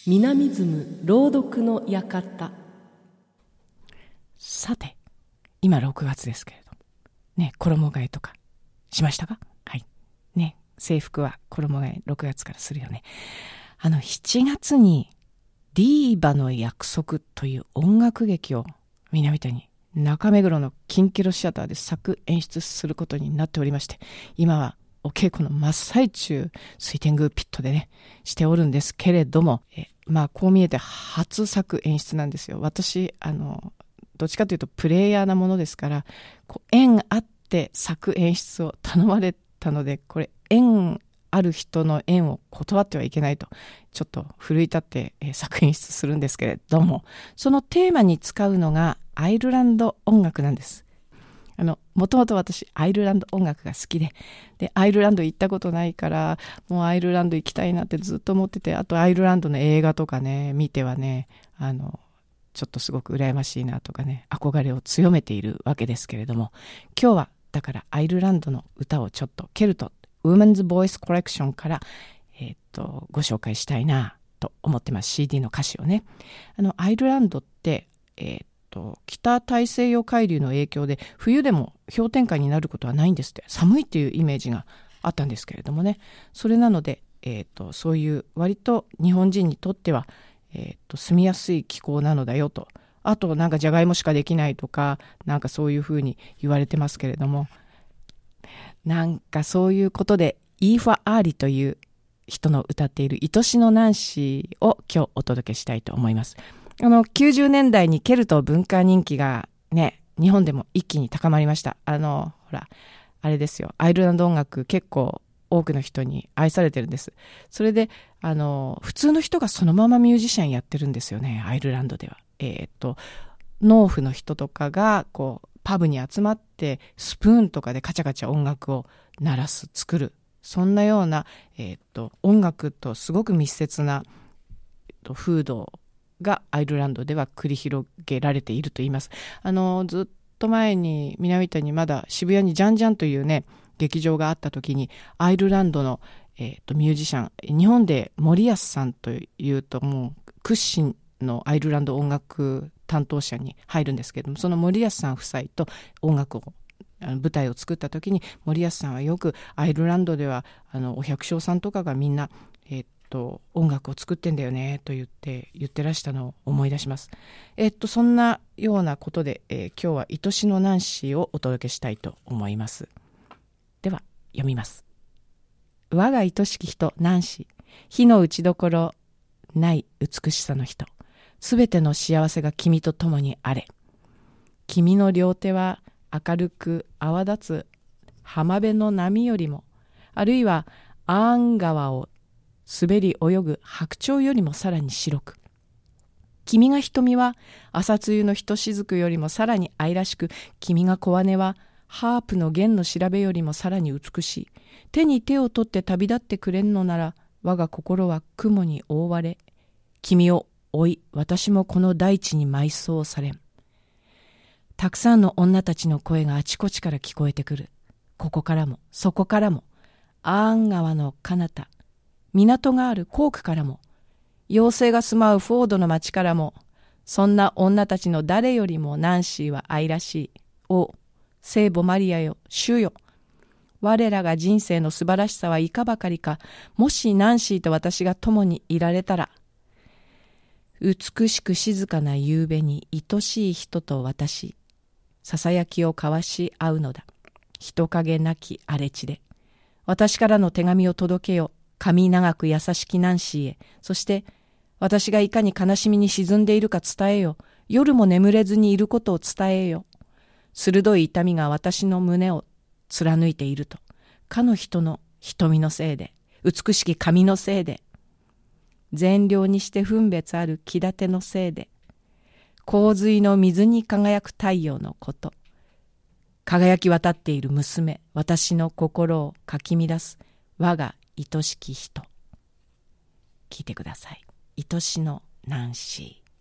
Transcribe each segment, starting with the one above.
ミナミズム朗読の館。 さて、今6月ですけれどもね、衣替えとかしましたか？はいね、制服は衣替え6月からするよね。7月にディーバの約束という音楽劇をみんなみたいに中目黒のキンキロシアターで作演出することになっておりまして、今はお稽古の真っ最中、水天宮ピットでねしておるんですけれども、こう見えて初作演出なんですよ。私どっちかというとプレイヤーなものですから、縁あって作演出を頼まれたので、これ縁ある人の縁を断ってはいけないとちょっと奮い立って、作演出するんですけれども、そのテーマに使うのがアイルランド音楽なんです。もともと私アイルランド音楽が好きで、アイルランド行ったことないからもうアイルランド行きたいなってずっと思ってて、あとアイルランドの映画とかね見てはね、ちょっとすごく羨ましいなとかね、憧れを強めているわけですけれども、今日はだからアイルランドの歌をちょっとケルトWomen's Voice Collection から、ご紹介したいなと思ってます。 CD の歌詞をね。アイルランドって北大西洋海流の影響で冬でも氷点下になることはないんですって。寒いっていうイメージがあったんですけれどもね、それなので、そういう割と日本人にとっては、住みやすい気候なのだよと。あとなんかジャガイモしかできないとか、なんかそういうふうに言われてますけれども、なんかそういうことでイーファ・アーリという人の歌っている愛しのナンシーを今日お届けしたいと思います。90年代にケルト文化人気がね、日本でも一気に高まりました。ほら、あれですよ、アイルランド音楽結構多くの人に愛されてるんです。それで、普通の人がそのままミュージシャンやってるんですよね、アイルランドでは。農夫の人とかが、パブに集まって、スプーンとかでカチャカチャ音楽を鳴らす、作る。そんなような、音楽とすごく密接な、風土がアイルランドでは繰り広げられていると言います。ずっと前に南田にまだ渋谷にジャンジャンというね劇場があった時に、アイルランドの、ミュージシャン、日本で森保さんというともう屈指のアイルランド音楽担当者に入るんですけれども、その森保さん夫妻と音楽を舞台を作った時に、森保さんはよくアイルランドではお百姓さんとかがみんな音楽を作ってんだよねと言ってらしたのを思い出します。そんなようなことで、今日は愛しのナンシーをお届けしたいと思います。では読みます。我が愛しき人ナンシー、火の打ちどころない美しさの人、すべての幸せが君と共にあれ。君の両手は明るく泡立つ浜辺の波よりも、あるいはアーン川を滑り泳ぐ白鳥よりもさらに白く、君が瞳は朝露のひとしずくよりもさらに愛らしく、君が小羽はハープの弦の調べよりもさらに美しい。手に手を取って旅立ってくれんのなら、我が心は雲に覆われ、君を追い私もこの大地に埋葬されん。たくさんの女たちの声があちこちから聞こえてくる。ここからもそこからも、アーン川の彼方、港があるコークからも、妖精が住まうフォードの町からも、そんな女たちの誰よりもナンシーは愛らしい。お聖母マリアよ、主よ。我らが人生の素晴らしさはいかばかりか、もしナンシーと私が共にいられたら、美しく静かな夕べに愛しい人と私、ささやきを交わし合うのだ。人影なき荒れ地で。私からの手紙を届けよ。髪長く優しきナンシーへ。そして、私がいかに悲しみに沈んでいるか伝えよ。夜も眠れずにいることを伝えよ。鋭い痛みが私の胸を貫いていると。かの人の瞳のせいで、美しき髪のせいで、善良にして分別ある気立てのせいで、洪水の水に輝く太陽のこと。輝き渡っている娘、私の心をかき乱す我が愛しき人。聞いてください。愛しのナンシー。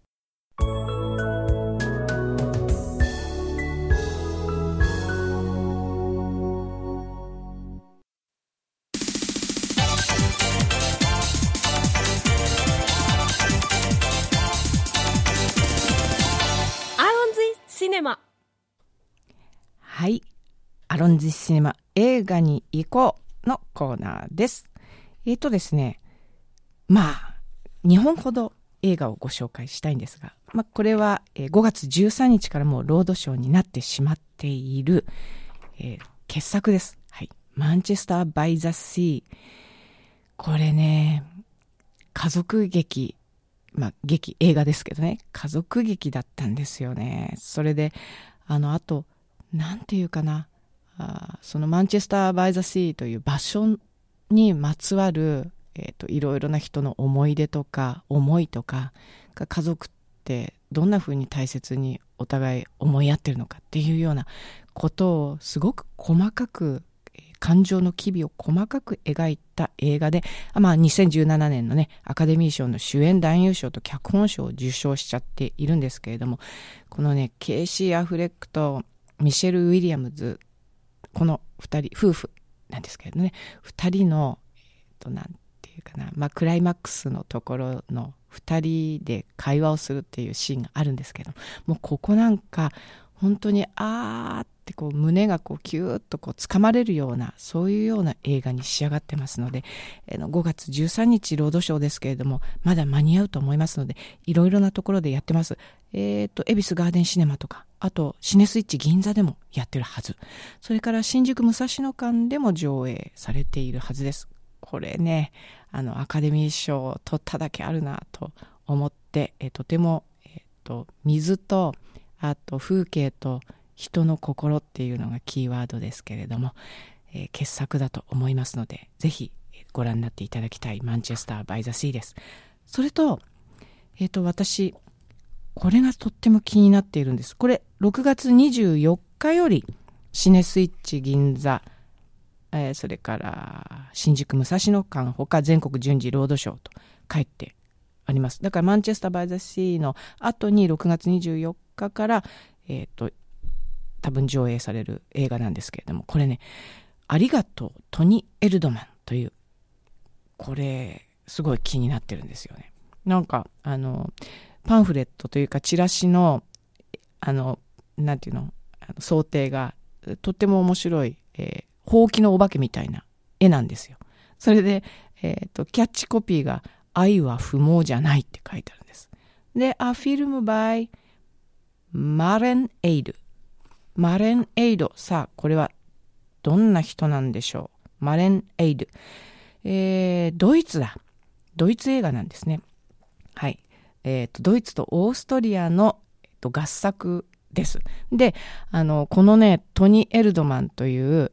はい。アロンジシネマ映画に行こうのコーナーです。ですね、2本ほど映画をご紹介したいんですが、これは5月13日からもうロードショーになってしまっている、傑作です。はい。マンチェスター・バイ・ザ・シー。これね、家族劇、映画ですけどね、家族劇だったんですよね。それで、あと、なんていうかな、そのマンチェスター・バイ・ザ・シーという場所にまつわる、いろいろな人の思い出とか思いとか、家族ってどんな風に大切にお互い思い合ってるのかっていうようなことをすごく細かく、感情の機微を細かく描いた映画で、2017年のね、アカデミー賞の主演男優賞と脚本賞を受賞しちゃっているんですけれども、このね、ケイシー・アフレックとミシェル・ウィリアムズ、この2人、夫婦なんですけれどね、2人の、なんていうかな、クライマックスのところの2人で会話をするっていうシーンがあるんですけど、もうここなんか、本当にってこう胸がこうキューッとこう掴まれるような、そういうような映画に仕上がってますので、5月13日ロードショーですけれども、まだ間に合うと思いますので、いろいろなところでやってます。恵比寿ガーデンシネマとか、あとシネスイッチ銀座でもやってるはず。それから新宿武蔵野館でも上映されているはずです。これね、アカデミー賞を取っただけあるなと思って、とても、水と、あと風景と人の心っていうのがキーワードですけれども、傑作だと思いますので、ぜひご覧になっていただきたいマンチェスター・バイ・ザ・シーです。それと、私、これがとっても気になっているんです。これ、6月24日より、シネスイッチ銀座、それから新宿武蔵野間ほか全国順次ロードショーと書いてあります。だからマンチェスター・バイ・ザ・シーの後に6月24日から、多分上映される映画なんですけれども、これね、ありがとうトニー・エルドマンという、これすごい気になってるんですよね。なんかパンフレットというかチラシのなんていうの、想定がとっても面白い、ほうきのお化けみたいな絵なんですよ。それで、キャッチコピーが愛は不毛じゃないって書いてあるんです。で、A film by マレン・エイド。マレン・エイド。さあ、これはどんな人なんでしょう。マレン・エイド。ドイツだ。ドイツ映画なんですね。はい。ドイツとオーストリアの、合作です。で、このね、トニー・エルドマンという、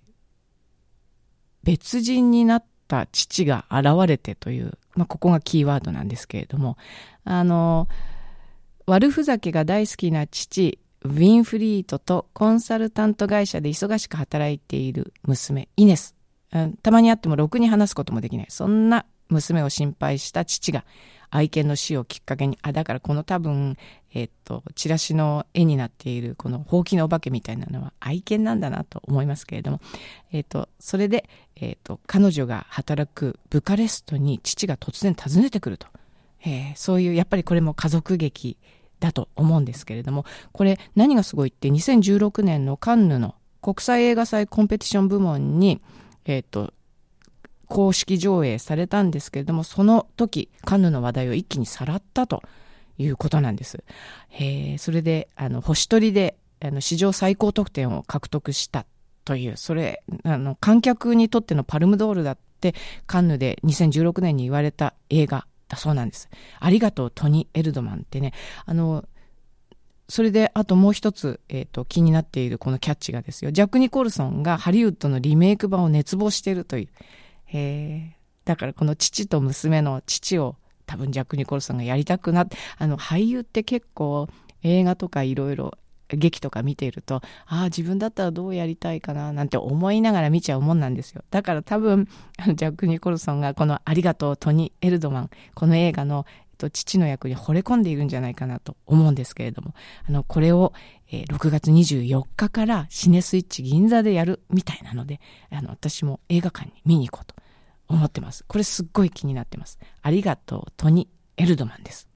別人になった父が現れてという、ここがキーワードなんですけれども、悪ふざけが大好きな父、ウィンフリートとコンサルタント会社で忙しく働いている娘、イネス。たまに会ってもろくに話すこともできない。そんな娘を心配した父が愛犬の死をきっかけに、だからこの多分、チラシの絵になっているこのほうきのお化けみたいなのは愛犬なんだなと思いますけれども、それで、彼女が働くブカレストに父が突然訪ねてくると。そういう、やっぱりこれも家族劇だと思うんですけれども、これ何がすごいって2016年のカンヌの国際映画祭コンペティション部門に、公式上映されたんですけれども、その時カンヌの話題を一気にさらったということなんです。それで星取りで史上最高得点を獲得したという、それ観客にとってのパルムドールだってカンヌで2016年に言われた映画だそうなんです。ありがとうトニー・エルドマンってね、それであともう一つ、気になっているこのキャッチがですよ、ジャック・ニコルソンがハリウッドのリメイク版を熱望しているという、だからこの父と娘の父を多分ジャック・ニコルソンがやりたくなって、俳優って結構映画とかいろいろ劇とか見ていると、自分だったらどうやりたいかななんて思いながら見ちゃうもんなんですよ。だから多分ジャック・ニコルソンがこのありがとうトニー・エルドマン、この映画の父の役に惚れ込んでいるんじゃないかなと思うんですけれども、これを、6月24日からシネスイッチ銀座でやるみたいなので、私も映画館に見に行こうと思ってます。これすっごい気になってます。ありがとうトニー・エルドマンです。